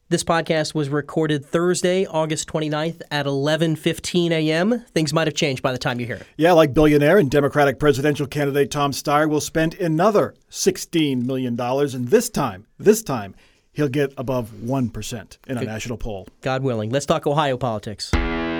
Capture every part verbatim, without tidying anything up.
This podcast was recorded Thursday, August twenty-ninth at eleven fifteen a.m. Things might have changed by the time you hear it. Yeah, like billionaire and Democratic presidential candidate Tom Steyer will spend another sixteen million dollars, and this time, this time, he'll get above one percent in a Good. national poll. God willing. Let's talk Ohio politics.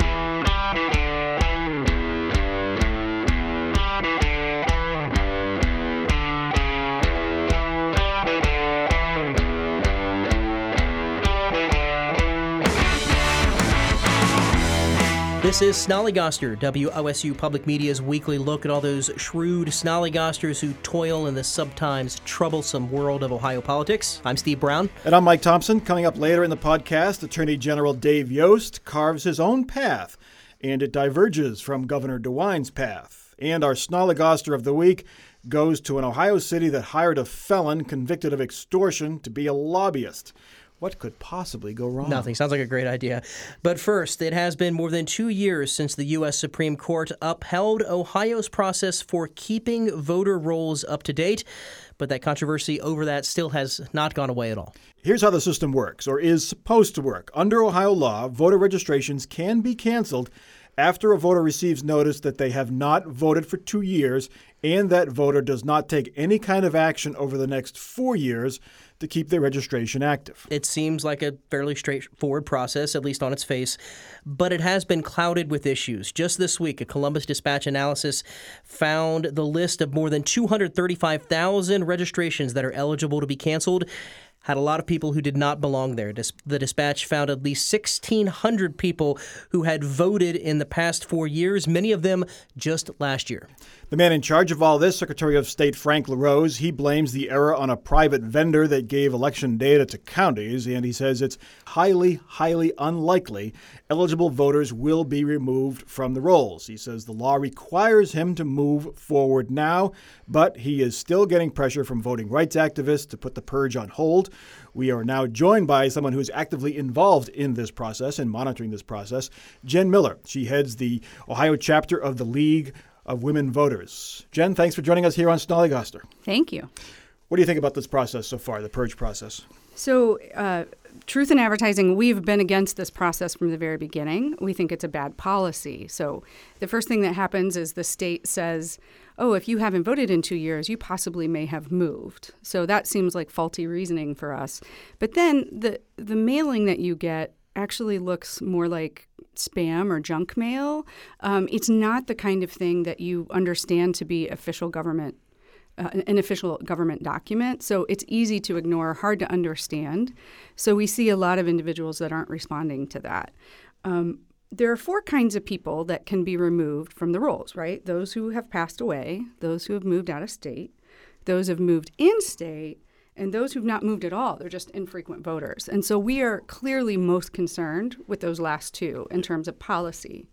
This is Snollygoster, W O S U Public Media's weekly look at all those shrewd Snollygosters who toil in the sometimes troublesome world of Ohio politics. I'm Steve Brown. And I'm Mike Thompson. Coming up later in the podcast, Attorney General Dave Yost carves his own path, and it diverges from Governor DeWine's path. And our Snollygoster of the week goes to an Ohio city that hired a felon convicted of extortion to be a lobbyist. What could possibly go wrong? Nothing. Sounds like a great idea. But first, it has been more than two years since the U S Supreme Court upheld Ohio's process for keeping voter rolls up to date. But that controversy over that still has not gone away at all. Here's how the system works, or is supposed to work. Under Ohio law, voter registrations can be canceled after a voter receives notice that they have not voted for two years and that voter does not take any kind of action over the next four years to keep their registration active. It seems like a fairly straightforward process, at least on its face, but it has been clouded with issues. Just this week, a Columbus Dispatch analysis found the list of more than two hundred thirty-five thousand registrations that are eligible to be canceled had a lot of people who did not belong there. The Dispatch found at least sixteen hundred people who had voted in the past four years, many of them just last year. The man in charge of all this, Secretary of State Frank LaRose, he blames the error on a private vendor that gave election data to counties, and he says it's highly, highly unlikely eligible voters will be removed from the rolls. He says the law requires him to move forward now, but he is still getting pressure from voting rights activists to put the purge on hold. We are now joined by someone who's actively involved in this process and monitoring this process, Jen Miller. She heads the Ohio chapter of the League of Women Voters. Jen, thanks for joining us here on Snollygoster. Thank you. What do you think about this process so far, the purge process? So, uh, Truth in Advertising, we've been against this process from the very beginning. We think it's a bad policy. So the first thing that happens is the state says, oh, if you haven't voted in two years, you possibly may have moved. So that seems like faulty reasoning for us. But then the the mailing that you get actually looks more like spam or junk mail. Um, it's not the kind of thing that you understand to be official government, uh, an official government document. So it's easy to ignore, hard to understand. So we see a lot of individuals that aren't responding to that. Um, there are four kinds of people that can be removed from the rolls, right? Those who have passed away, those who have moved out of state, those who have moved in state, and those who've not moved at all. They're just infrequent voters. And so we are clearly most concerned with those last two in terms of policy.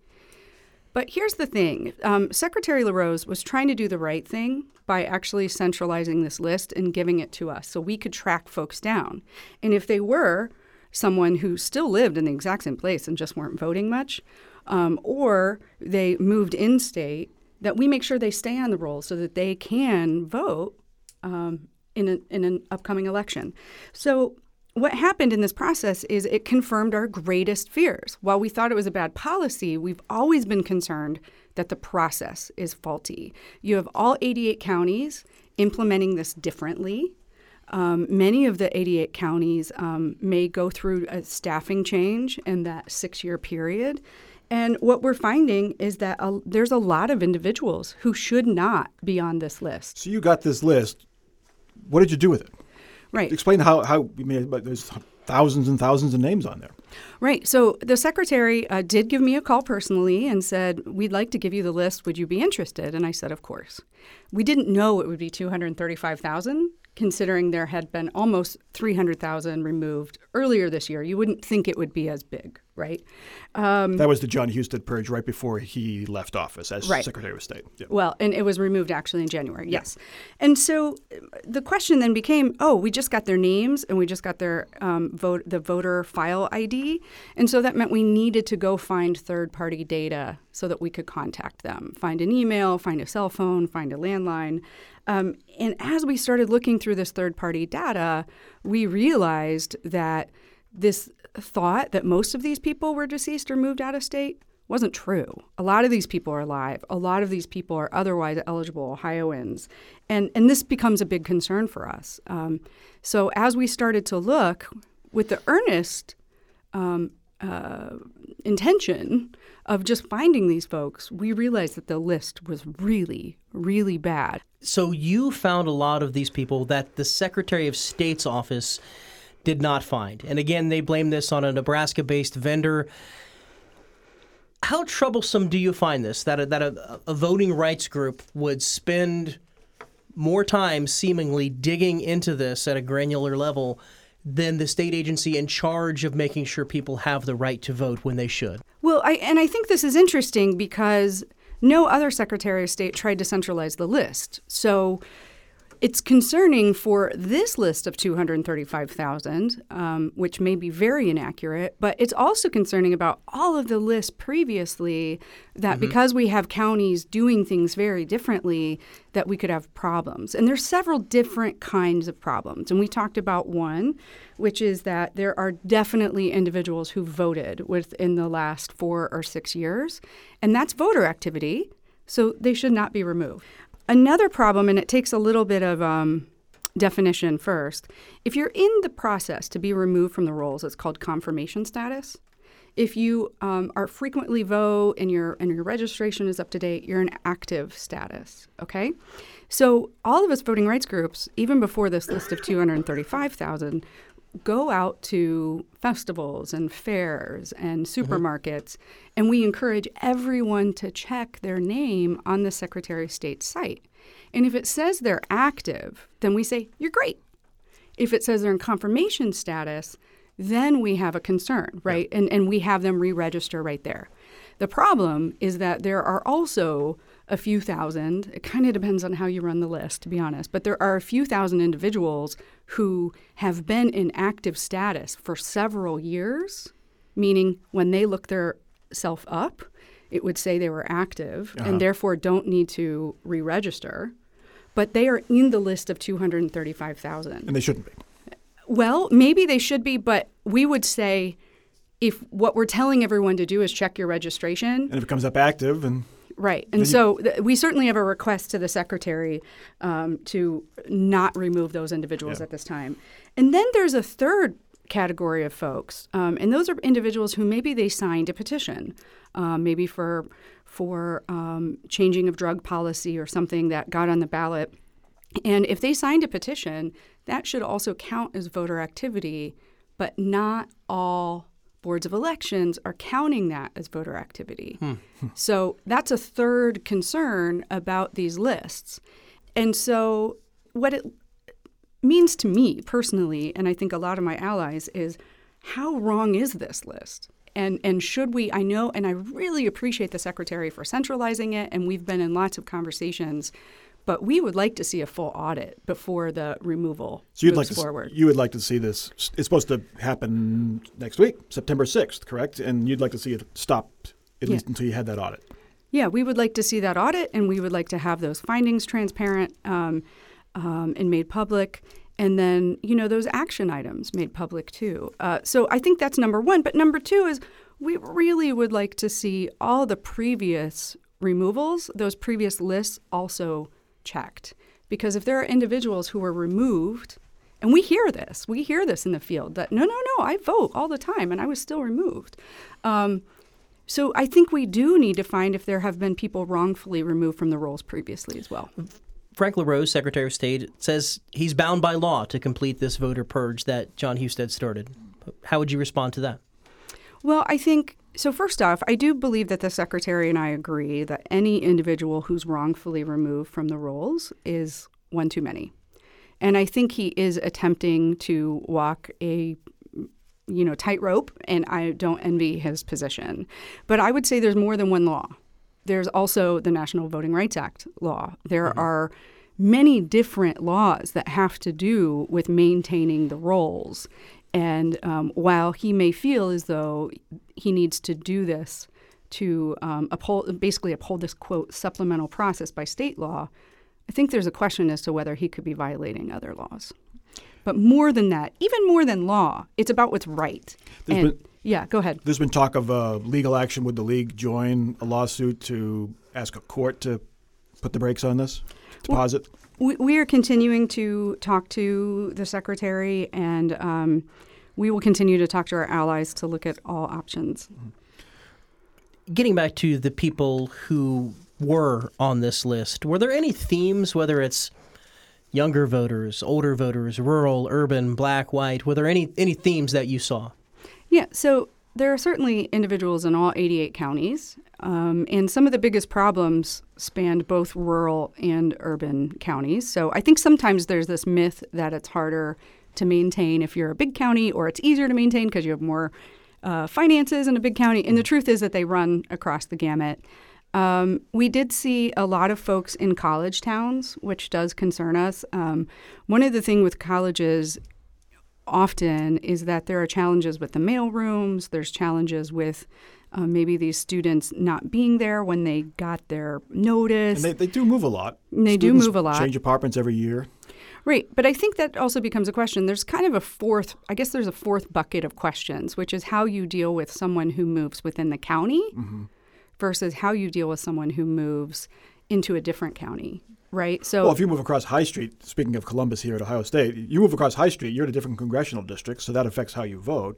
But here's the thing. Um, Secretary LaRose was trying to do the right thing by actually centralizing this list and giving it to us so we could track folks down. And if they were someone who still lived in the exact same place and just weren't voting much, um, or they moved in state, that we make sure they stay on the roll so that they can vote um, in, a, in an upcoming election. So what happened in this process is it confirmed our greatest fears. While we thought it was a bad policy, we've always been concerned that the process is faulty. You have all eighty-eight counties implementing this differently. Um, many of the eighty-eight counties um, may go through a staffing change in that six-year period. And what we're finding is that uh, there's a lot of individuals who should not be on this list. So you got this list. What did you do with it? Right. Explain how, how I mean, there's thousands and thousands of names on there. Right. So the secretary uh, did give me a call personally and said, we'd like to give you the list. Would you be interested? And I said, of course. We didn't know it would be two hundred thirty-five thousand, considering there had been almost three hundred thousand removed earlier this year. You wouldn't think it would be as big, right? Um, that was the John Husted purge right before he left office as right. Secretary of State. Yeah. Well, and it was removed actually in January, yes. Yeah. And so the question then became, oh, we just got their names and we just got their um, vote, the voter file I D. And so that meant we needed to go find third-party data so that we could contact them, find an email, find a cell phone, find a landline. Um, and as we started looking through this third-party data, we realized that this thought that most of these people were deceased or moved out of state wasn't true. A lot of these people are alive. A lot of these people are otherwise eligible Ohioans. And, and this becomes a big concern for us. Um, so as we started to look with the earnest um, uh, intention of just finding these folks, we realized that the list was really, really bad. So you found a lot of these people that the Secretary of State's office did not find. And again, they blame this on a Nebraska-based vendor. How troublesome do you find this, that a, that a, a voting rights group would spend more time seemingly digging into this at a granular level than the state agency in charge of making sure people have the right to vote when they should? Well, I, and I think this is interesting because no other Secretary of State tried to centralize the list. So it's concerning for this list of two hundred thirty-five thousand, um, which may be very inaccurate, but it's also concerning about all of the lists previously that mm-hmm. because we have counties doing things very differently, that we could have problems. And there's several different kinds of problems. And we talked about one, which is that there are definitely individuals who voted within the last four or six years, and that's voter activity, so they should not be removed. Another problem, and it takes a little bit of um, definition first, if you're in the process to be removed from the rolls, it's called confirmation status. If you um, are frequently vote and your and your registration is up to date, you're in active status, okay? So all of us voting rights groups, even before this list of two hundred thirty-five thousand, go out to festivals and fairs and supermarkets, mm-hmm. and we encourage everyone to check their name on the Secretary of State's site. And if it says they're active, then we say, you're great. If it says they're in confirmation status, then we have a concern, right? Yeah. And, and we have them re-register right there. The problem is that there are also a few thousand, it kind of depends on how you run the list, to be honest, but there are a few thousand individuals who have been in active status for several years, meaning when they look their self up, it would say they were active uh-huh. and therefore don't need to re-register, but they are in the list of two hundred thirty-five thousand. And they shouldn't be. Well, maybe they should be, but we would say if what we're telling everyone to do is check your registration. And if it comes up active and... Right. And so th- we certainly have a request to the Secretary um, to not remove those individuals yeah. at this time. And then there's a third category of folks, um, and those are individuals who maybe they signed a petition, um, maybe for for um, changing of drug policy or something that got on the ballot. And if they signed a petition, that should also count as voter activity, but not all boards of elections are counting that as voter activity. Hmm. So that's a third concern about these lists. And so what it means to me personally, and I think a lot of my allies, is how wrong is this list? And and should we, I know, and I really appreciate the Secretary for centralizing it, and we've been in lots of conversations, but we would like to see a full audit before the removal so you'd moves like to, forward. You would like to see this. It's supposed to happen next week, September sixth, correct? And you'd like to see it stop at yeah. least until you had that audit. Yeah, we would like to see that audit, and we would like to have those findings transparent um, um, and made public. And then, you know, those action items made public too. Uh, so I think that's number one. But number two is we really would like to see all the previous removals, those previous lists also checked. Because if there are individuals who were removed, and we hear this, we hear this in the field, that no, no, no, I vote all the time and I was still removed. Um, so I think we do need to find if there have been people wrongfully removed from the rolls previously as well. Frank LaRose, Secretary of State, says he's bound by law to complete this voter purge that Jon Husted started. How would you respond to that? Well, I think, so first off, I do believe that the Secretary and I agree that any individual who's wrongfully removed from the rolls is one too many. And I think he is attempting to walk a you know, tightrope, and I don't envy his position. But I would say there's more than one law. There's also the National Voting Rights Act law. There mm-hmm. are many different laws that have to do with maintaining the rolls. And um, while he may feel as though he needs to do this to um, uphold, basically uphold this, quote, supplemental process by state law, I think there's a question as to whether he could be violating other laws. But more than that, even more than law, it's about what's right. There's And, been- yeah, go ahead. There's been talk of uh, legal action. Would the league join a lawsuit to ask a court to put the brakes on this, to Well, pause it? We, we are continuing to talk to the secretary, and um, we will continue to talk to our allies to look at all options. Getting back to the people who were on this list, were there any themes, whether it's younger voters, older voters, rural, urban, black, white, were there any, any themes that you saw? Yeah, so there are certainly individuals in all eighty-eight counties, um, and some of the biggest problems spanned both rural and urban counties. So I think sometimes there's this myth that it's harder to maintain if you're a big county, or it's easier to maintain because you have more uh, finances in a big county. And the truth is that they run across the gamut. Um, we did see a lot of folks in college towns, which does concern us. Um, one of the things with colleges often is that there are challenges with the mail rooms. There's challenges with uh, maybe these students not being there when they got their notice. And they, they do move a lot. They do Students move a lot. Change apartments every year. Right. But I think that also becomes a question. There's kind of a fourth, I guess there's a fourth bucket of questions, which is how you deal with someone who moves within the county Mm-hmm. versus how you deal with someone who moves into a different county. Right. So Well, if you move across High Street, speaking of Columbus here at Ohio State, you move across High Street, you're in a different congressional district, so that affects how you vote.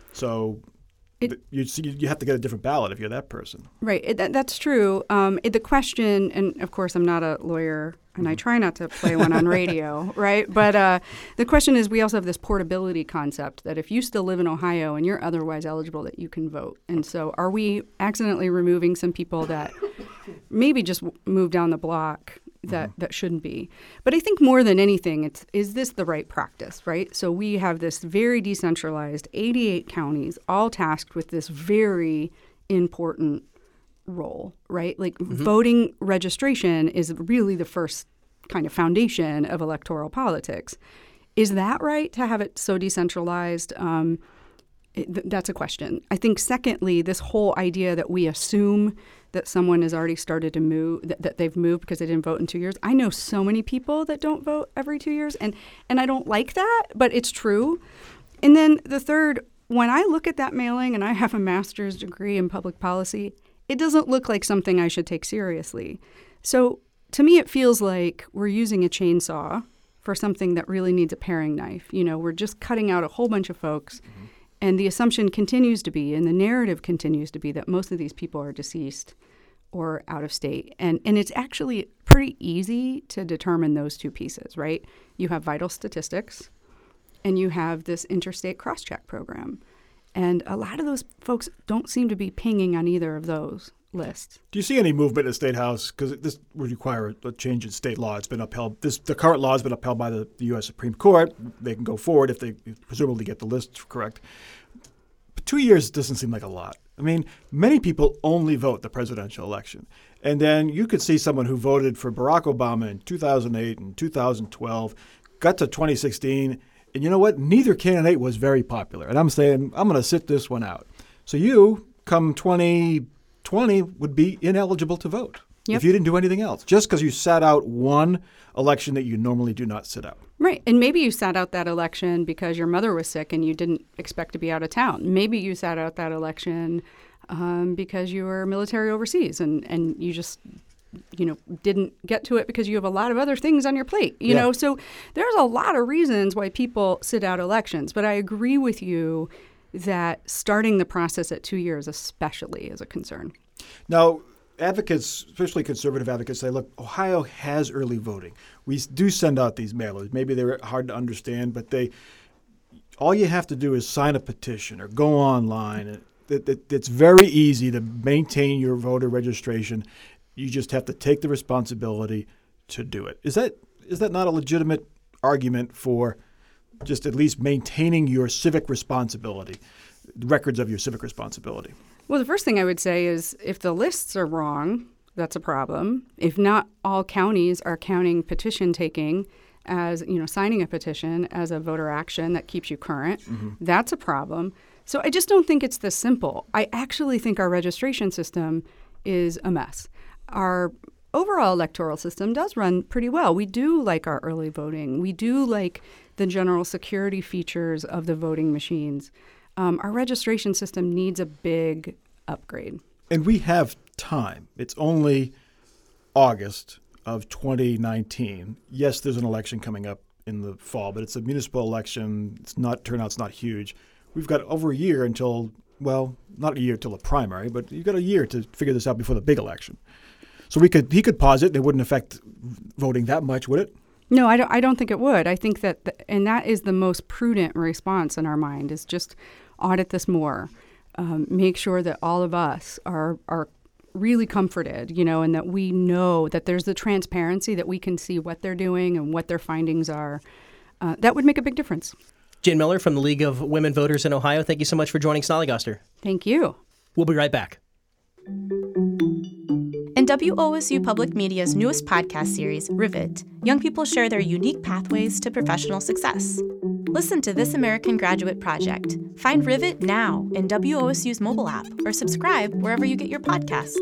So It- th- you see, you have to get a different ballot if you're that person. Right. It, that, that's true. Um, it, the question, and of course, I'm not a lawyer, and I try not to play one on radio, right? But uh, the question is, we also have this portability concept that if you still live in Ohio and you're otherwise eligible, that you can vote. And so are we accidentally removing some people that maybe just w- move down the block that, that shouldn't be? But I think more than anything, it's is this the right practice, right? So we have this very decentralized eighty-eight counties all tasked with this very important role, right? Like voting registration is really the first kind of foundation of electoral politics. Is that right to have it so decentralized? Um, it, th- that's a question. I think secondly, this whole idea that we assume that someone has already started to move, that, that they've moved because they didn't vote in two years. I know so many people that don't vote every two years, and, and I don't like that, but it's true. And then the third, when I look at that mailing, and I have a master's degree in public policy, it doesn't look like something I should take seriously. So to me, it feels like we're using a chainsaw for something that really needs a paring knife. You know, we're just cutting out a whole bunch of folks. Mm-hmm. And the assumption continues to be, and the narrative continues to be, that most of these people are deceased or out of state. And and it's actually pretty easy to determine those two pieces, right? You have vital statistics, and you have this interstate cross-check program. And a lot of those folks don't seem to be pinging on either of those lists. Do you see any movement in the State House? Because this would require a change in state law. It's been upheld. This the current law has been upheld by the, the U S Supreme Court. They can go forward if they presumably get the list correct. But two years doesn't seem like a lot. I mean, many people only vote the presidential election. And then you could see someone who voted for Barack Obama in two thousand eight and two thousand twelve, got to twenty sixteen, and you know what? Neither candidate was very popular. And I'm saying, I'm going to sit this one out. So you, come twenty twenty, would be ineligible to vote Yep. if you didn't do anything else, just because you sat out one election that you normally do not sit out. Right. And maybe you sat out that election because your mother was sick and you didn't expect to be out of town. Maybe you sat out that election um, because you were military overseas and, and you just, you know, didn't get to it because you have a lot of other things on your plate, you Yeah. know. So there's a lot of reasons why people sit out elections. But I agree with you that starting the process at two years especially is a concern. Now, advocates, especially conservative advocates, say, look, Ohio has early voting. We do send out these mailers. Maybe they're hard to understand, but they all you have to do is sign a petition or go online. It, it, it's very easy to maintain your voter registration. You just have to take the responsibility to do it. Is that is that not a legitimate argument for just at least maintaining your civic responsibility, records of your civic responsibility? Well, the first thing I would say is if the lists are wrong, that's a problem. If not all counties are counting petition taking as, you know, signing a petition as a voter action that keeps you current, mm-hmm. that's a problem. So I just don't think it's this simple. I actually think our registration system is a mess. Our overall electoral system does run pretty well. We do like our early voting. We do like the general security features of the voting machines. Um, our registration system needs a big upgrade. And we have time. It's only August of twenty nineteen. Yes, there's an election coming up in the fall, but it's a municipal election. It's not turnout's not huge. We've got over a year until, well, not a year till the primary, but you've got a year to figure this out before the big election. So we could he could pause it. It wouldn't affect voting that much, would it? No, I don't. I don't think it would. I think that, the, and that is the most prudent response in our mind, is just audit this more, um, make sure that all of us are are really comforted, you know, and that we know that there's the transparency, that we can see what they're doing and what their findings are. Uh, that would make a big difference. Jen Miller from the League of Women Voters in Ohio, thank you so much for joining Snollygoster. Thank you. We'll be right back. In W O S U Public Media's newest podcast series, Rivet, young people share their unique pathways to professional success. Listen to This American Graduate Project. Find Rivet now in W O S U's mobile app or subscribe wherever you get your podcasts.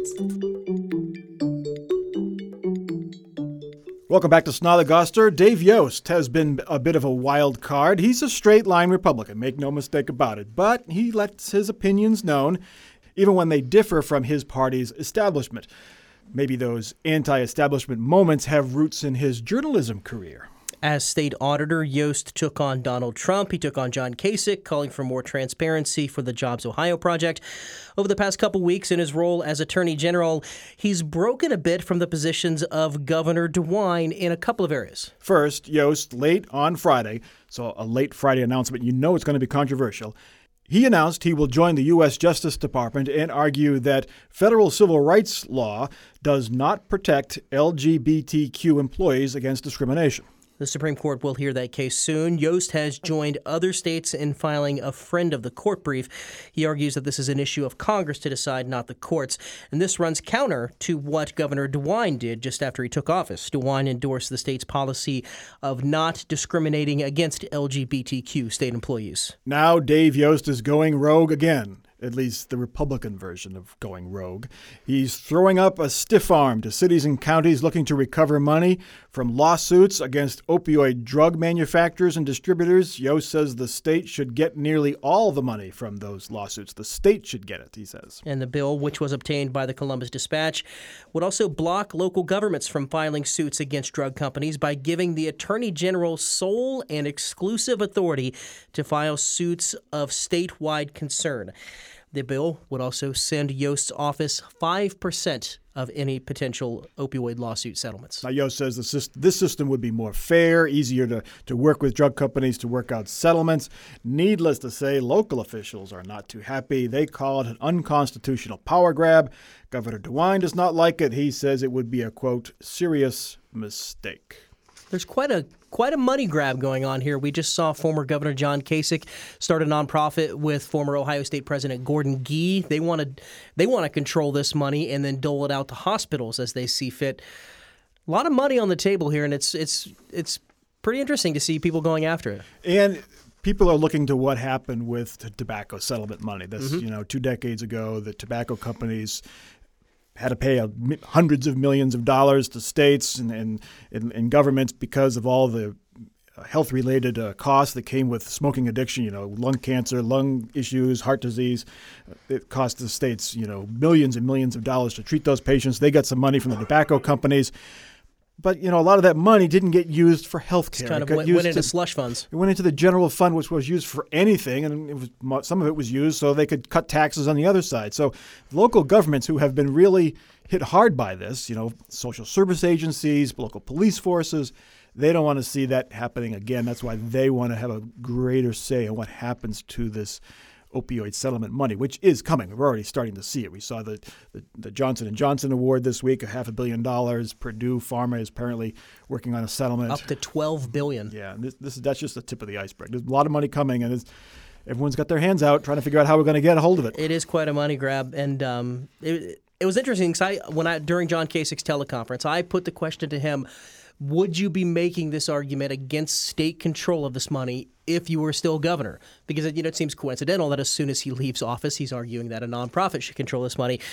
Welcome back to Snollygoster. Dave Yost has been a bit of a wild card. He's a straight-line Republican, make no mistake about it, but he lets his opinions known, even when they differ from his party's establishment. Maybe those anti-establishment moments have roots in his journalism career. As state auditor, Yost took on Donald Trump. He took on John Kasich, calling for more transparency for the Jobs Ohio project. Over the past couple weeks in his role as Attorney General, he's broken a bit from the positions of Governor DeWine in a couple of areas. First, Yost, late on Friday, so a late Friday announcement, you know it's going to be controversial. He announced he will join the U S Justice Department and argue that federal civil rights law does not protect L G B T Q employees against discrimination. The Supreme Court will hear that case soon. Yost has joined other states in filing a friend of the court brief. He argues that this is an issue of Congress to decide, not the courts. And this runs counter to what Governor DeWine did just after he took office. DeWine endorsed the state's policy of not discriminating against L G B T Q state employees. Now Dave Yost is going rogue again. At least the Republican version of going rogue. He's throwing up a stiff arm to cities and counties looking to recover money from lawsuits against opioid drug manufacturers and distributors. Yost says the state should get nearly all the money from those lawsuits. The state should get it, he says. And the bill, which was obtained by the Columbus Dispatch, would also block local governments from filing suits against drug companies by giving the Attorney General sole and exclusive authority to file suits of statewide concern. The bill would also send Yost's office five percent of any potential opioid lawsuit settlements. Now, Yost says the syst- this system would be more fair, easier to, to work with drug companies to work out settlements. Needless to say, local officials are not too happy. They call it an unconstitutional power grab. Governor DeWine does not like it. He says it would be a, quote, serious mistake. There's quite a quite a money grab going on here. We just saw former Governor John Kasich start a nonprofit with former Ohio State President Gordon Gee. They want to they want to control this money and then dole it out to hospitals as they see fit. A lot of money on the table here, and it's it's it's pretty interesting to see people going after it. And people are looking to what happened with the tobacco settlement money. This, Mm-hmm. you know, two decades ago, the tobacco companies had to pay hundreds of millions of dollars to states and, and, and, and governments because of all the health-related uh, costs that came with smoking addiction, you know, lung cancer, lung issues, heart disease. It cost the states, you know, millions and millions of dollars to treat those patients. They got some money from the tobacco companies. But, you know, a lot of that money didn't get used for health care. It's kind it of got went, used went into to, slush funds. It went into the general fund, which was used for anything, and it was, some of it was used so they could cut taxes on the other side. So local governments who have been really hit hard by this, you know, social service agencies, local police forces, they don't want to see that happening again. That's why they want to have a greater say in what happens to this opioid settlement money, which is coming. We're already starting to see it. We saw the, the, the Johnson and Johnson award this week, a half a billion dollars. Purdue Pharma is apparently working on a settlement. Up to twelve billion dollars. Yeah, this, this is that's just the tip of the iceberg. There's a lot of money coming, and it's, everyone's got their hands out trying to figure out how we're going to get a hold of it. It is quite a money grab, and um, it, it was interesting because I, when I during John Kasich's teleconference, I put the question to him: would you be making this argument against state control of this money if you were still governor? Because you know it seems coincidental that as soon as he leaves office, he's arguing that a nonprofit should control this money.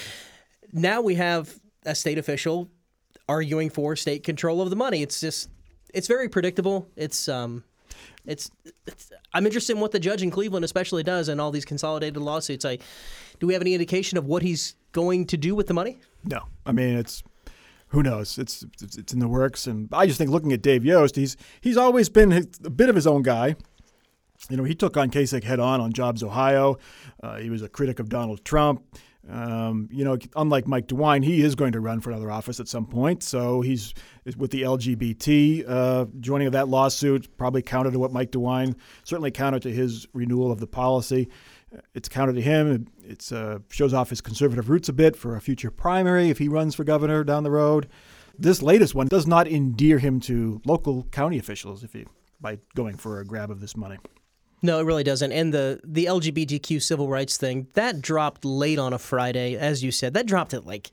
Now we have a state official arguing for state control of the money. It's just, it's very predictable. It's um, It's, it's I'm interested in what the judge in Cleveland especially does in all these consolidated lawsuits. I, do we have any indication of what he's going to do with the money? No. I mean, it's who knows? It's it's, it's in the works. And I just think looking at Dave Yost, he's he's always been a bit of his own guy. You know, he took on Kasich head on on Jobs Ohio. Uh, he was a critic of Donald Trump. Um, you know, unlike Mike DeWine, he is going to run for another office at some point. So he's with the L G B T uh, joining of that lawsuit, probably counter to what Mike DeWine, certainly counter to his renewal of the policy. It's counter to him. It uh, shows off his conservative roots a bit for a future primary if he runs for governor down the road. This latest one does not endear him to local county officials if he by going for a grab of this money. No, it really doesn't. And the, the L G B T Q civil rights thing, that dropped late on a Friday, as you said. That dropped at like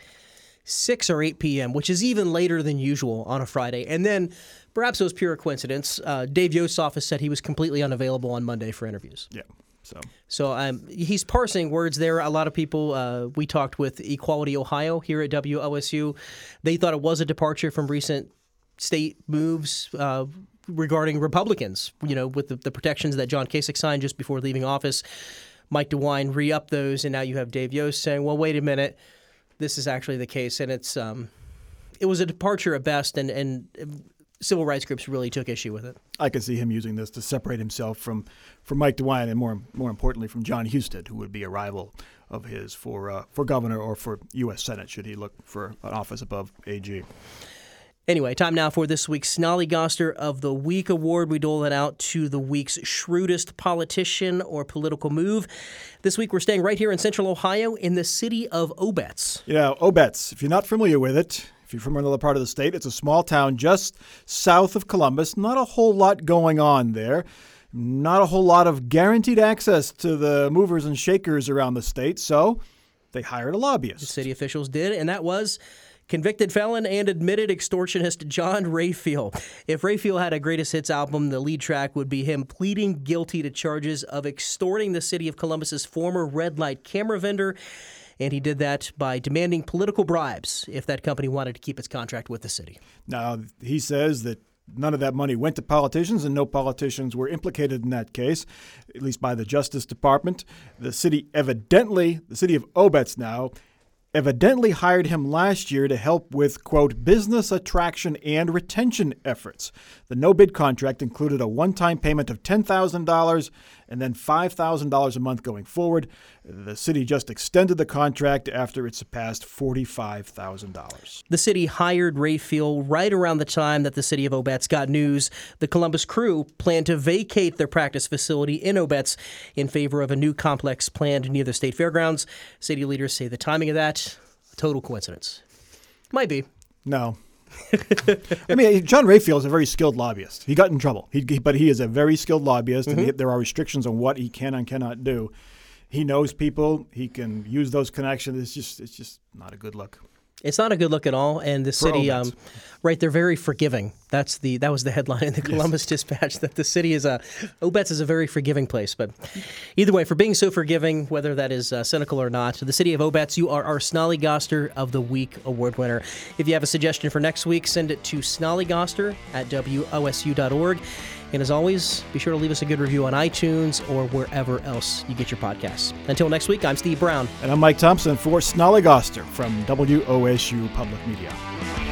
six or eight p.m., which is even later than usual on a Friday. And then, perhaps it was pure coincidence, uh, Dave Yost's office said he was completely unavailable on Monday for interviews. Yeah. So, so um, he's parsing words there. A lot of people, uh, we talked with Equality Ohio here at W O S U. They thought it was a departure from recent state moves uh, regarding Republicans, you know, with the, the protections that John Kasich signed just before leaving office. Mike DeWine re-upped those, and now you have Dave Yost saying, well, wait a minute, this is actually the case. And it's um, it was a departure at best, and, and civil rights groups really took issue with it. I could see him using this to separate himself from, from Mike DeWine and more more importantly from John Husted, who would be a rival of his for uh, for governor or for U S Senate should he look for an office above A G. Anyway, time now for this week's Snollygoster of the Week award. We dole it out to the week's shrewdest politician or political move. This week we're staying right here in Central Ohio in the city of Obetz. Yeah, Obetz. If you're not familiar with it, if you're from another part of the state, it's a small town just south of Columbus. Not a whole lot going on there. Not a whole lot of guaranteed access to the movers and shakers around the state, so they hired a lobbyist. The city officials did, and that was convicted felon and admitted extortionist John Rayfield. If Rayfield had a greatest hits album, the lead track would be him pleading guilty to charges of extorting the city of Columbus's former red light camera vendor, and he did that by demanding political bribes if that company wanted to keep its contract with the city. Now, he says that none of that money went to politicians, and no politicians were implicated in that case, at least by the Justice Department. The city evidently, the city of Obetz now, evidently hired him last year to help with, quote, business attraction and retention efforts. The no-bid contract included a one-time payment of ten thousand dollars and then five thousand dollars a month going forward. The city just extended the contract after it surpassed forty-five thousand dollars. The city hired Rayfield right around the time that the city of Obetz got news the Columbus Crew planned to vacate their practice facility in Obetz in favor of a new complex planned near the state fairgrounds. City leaders say the timing of that, a total coincidence. Might be. No. I mean, John Rayfield is a very skilled lobbyist. He got in trouble, he, but he is a very skilled lobbyist, mm-hmm. and he, there are restrictions on what he can and cannot do. He knows people. He can use those connections. It's just, it's just not a good look. It's not a good look at all, and the city, um, right, they're very forgiving. That's the that was the headline in the Columbus yes. Dispatch, that the city is a, Obetz is a very forgiving place. But either way, for being so forgiving, whether that is uh, cynical or not, the city of Obetz, you are our Snollygoster of the Week award winner. If you have a suggestion for next week, send it to snollygoster at W O S U dot org. And as always, be sure to leave us a good review on iTunes or wherever else you get your podcasts. Until next week, I'm Steve Brown. And I'm Mike Thompson for Snollygoster from W O S U Public Media.